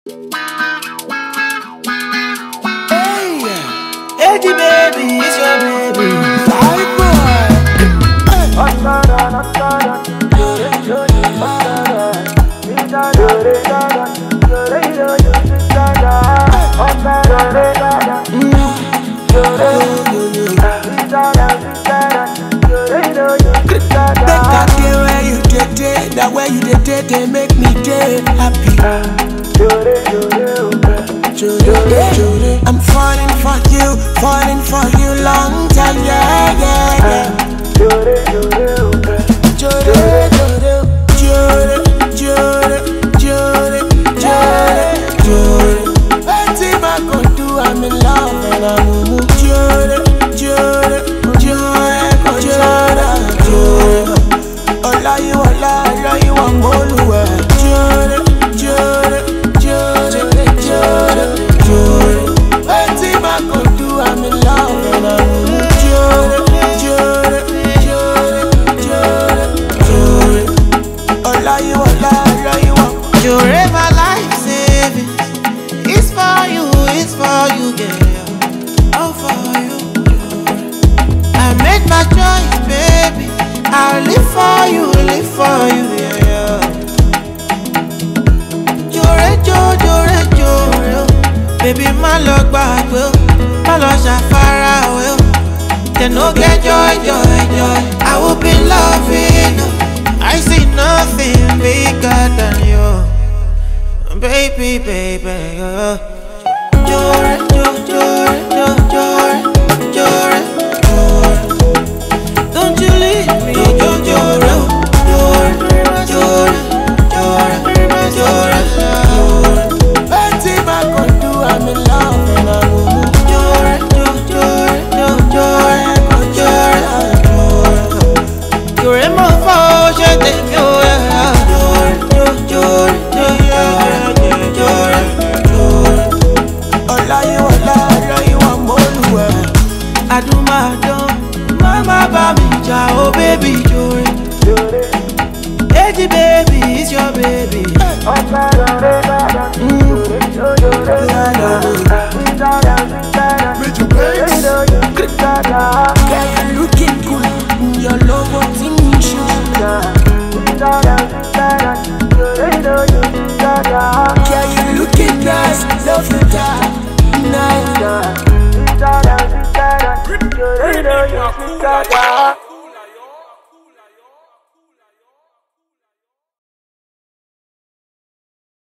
Hey, Eddie baby, it's your baby. Bye boy. That way you did, they make me day happy. I'm falling for you long time, yeah. Anything I could do, I'm in love and I'm you I'm all the way. Anything I could do, I'm in love and I'm Jure, my life savings. It's for you, girl. All for you. I made my choice, baby. I'll live for you, yeah. Jure, baby, my love back, will. My love shafara, will. Then no get joy. I will be loving you. I see nothing bigger than you. Baby, Jure. Don't you leave me, Jure. Anything I could do, I'm in love and I'm Jure, my fault, je t'aime, Mama Bami, oh baby, Jure. Eddie baby, it's your baby. Girl, you looking good. Your love what's in Girl, you looking nice. Love you that nice.